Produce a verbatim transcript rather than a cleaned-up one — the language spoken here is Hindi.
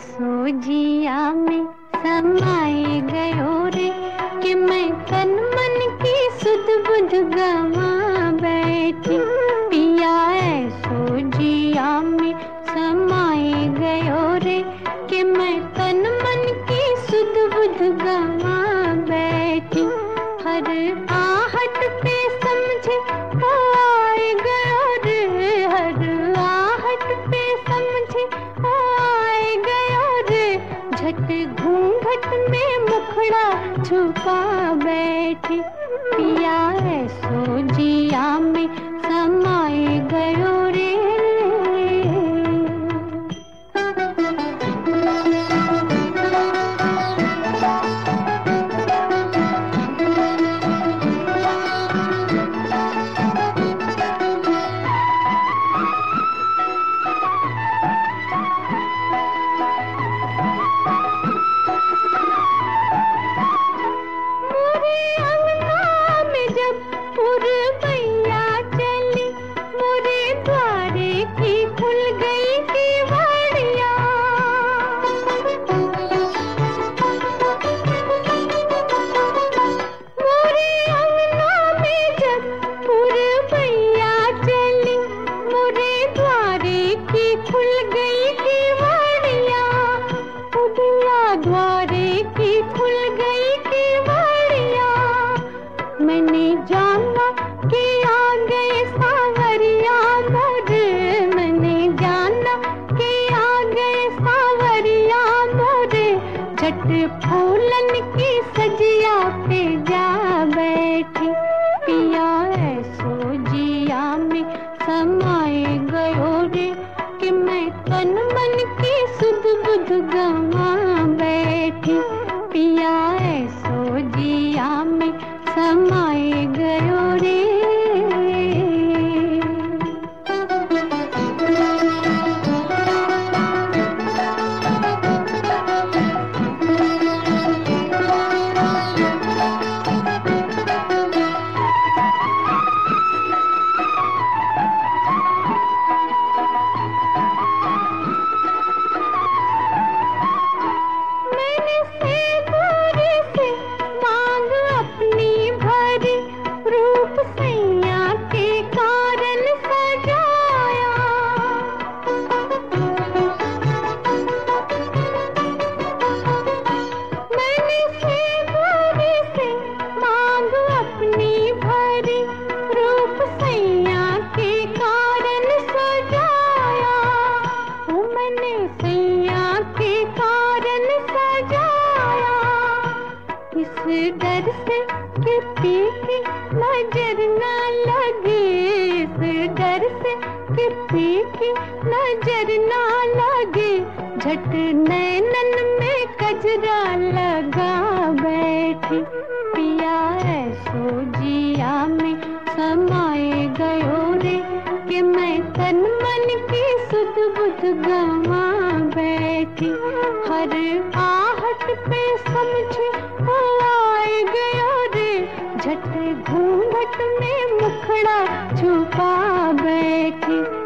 ऐसो जिया में समाए गयो रे कि मैं तन मन की सुध बुध गवा बैठी। पिया ऐसो जिया में समाए गयो रे कि मैं तन मन की सुध बुध गवा बैठी। हर आहट पे समझे ओ आए गयो रे, हर आहट पे समझे ओ आए गयो रे। झट घूंघट में मुखड़ा छुपा बैठी। पिया ऐसो जिया में समाए गयो रे। द्वारे की खुल गई केवड़िया, मैंने जाना कि आ गए सावरिया मोरे। मैंने जाना कि आ गए सावरिया मोरे। झट फूलन की सजिया पे जा बैठी। पिया ऐसो जिया में समाए गयो रे कि मैं तन मन की सुध बुध गवा बैठी। पिया ऐसो जिया में समाए गयो रे। इस डर से कि पी की नजर न लगे, इस डर से कि पी की नजर न लगे। झट नैनन में कजरा लगा बैठी। पिया ऐसो जिया में समाए गयो रे कि मैं तन मन की सुध बुध गवा बैठी। हर आहट पे समझे ओ आए गयो रे। झट घूंघट में मुखड़ा छुपा बैठी।